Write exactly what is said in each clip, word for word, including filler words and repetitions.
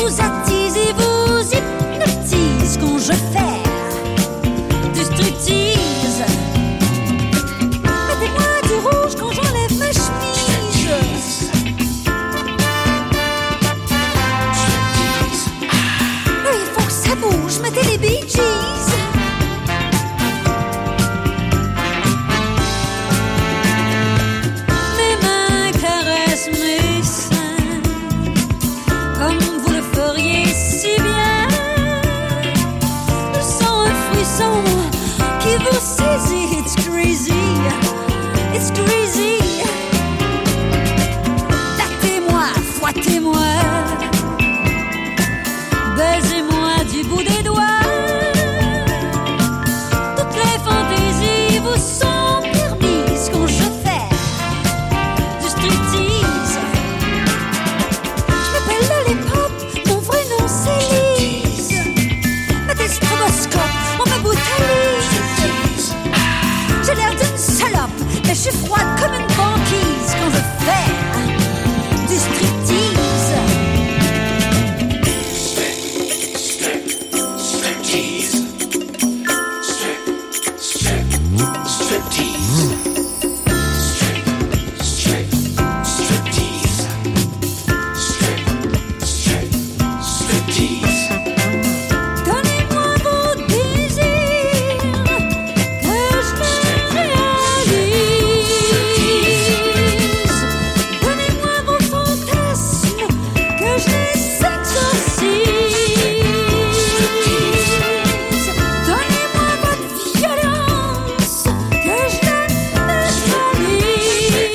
vous attise et vous hypnotise quand je fais du striptease. Mettez-moi du rouge quand j'enlève ma chemise. Oui, il faut que ça bouge, mettez les Bee Gees. Mes mains caressent mes seins comme vous le feriez si bien. Je sens un frisson qui vous saisit. It's crazy, it's crazy. Tâtez-moi, fouettez-moi, baisez-moi du bout des doigts. Toutes les fantaisies vous sont permises quand je fais du striptease. Je m'appelle Lollipop, mon vrai nom c'est Lise. Mettez le stroboscope, on me brutalise. J'ai l'air d'une salope, mais je suis froide comme une banquise quand je fais du striptease. Donnez-moi vos désirs que je les réalise. Donnez-moi vos fantasmes que je les exorcise. Donnez-moi votre violence que je la neutralise.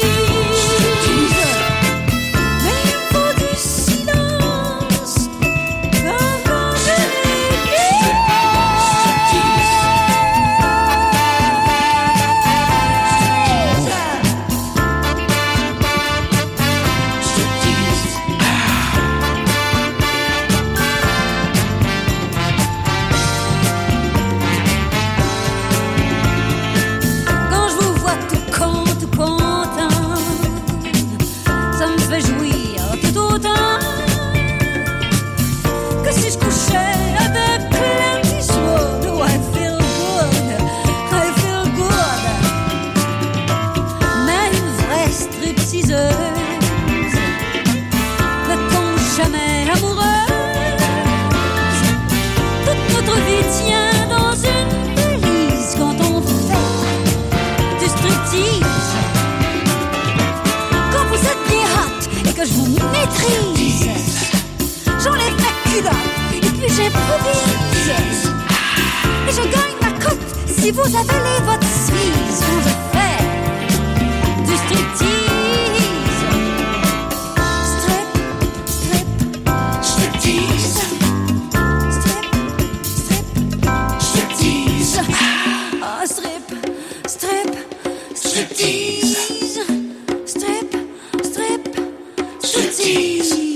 Mais il me faut du silence comme quand je l'église. Quand je vous vois tout con, tout content, ça me fait jouir tout autant que si je couchais avec Clint Eastwood. Oh, I feel good, I feel good. Mais une vraie stripteaseuse ne tombe jamais amoureuse. Toute notre vie tient dans une valise quand on fait du striptease. Quand vous êtes bien hot et que je vous maîtrise, j'enlève ma culotte et puis j'improvise. Et je gagne ma cote si vous avalez votre cerise quand je fais du striptease. Strip, strip, Striptease. strip, strip, Striptease. ah, strip, strip, Striptease. strip, strip, Striptease.